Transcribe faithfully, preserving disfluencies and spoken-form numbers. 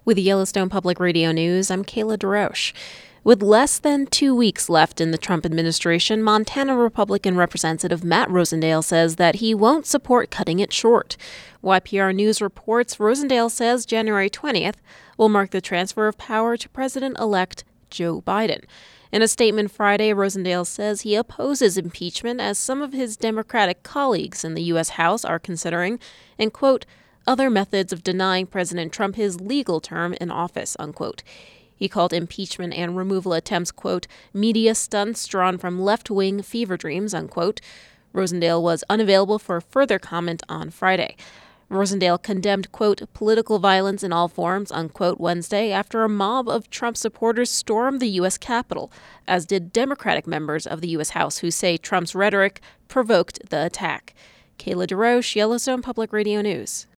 With Yellowstone Public Radio News, I'm Kayla DeRoche. With less than two weeks left in the Trump administration, Montana Republican Representative Matt Rosendale says that he won't support cutting it short. Y P R News reports Rosendale says January twentieth will mark the transfer of power to President-elect Joe Biden. In a statement Friday, Rosendale says he opposes impeachment as some of his Democratic colleagues in the U S House are considering, and, quote, other methods of denying President Trump his legal term in office, unquote. He called impeachment and removal attempts, quote, media stunts drawn from left-wing fever dreams, unquote. Rosendale was unavailable for further comment on Friday. Rosendale condemned, quote, political violence in all forms, unquote, Wednesday after a mob of Trump supporters stormed the U S Capitol, as did Democratic members of the U S House who say Trump's rhetoric provoked the attack. Kayla DeRoche, Yellowstone Public Radio News.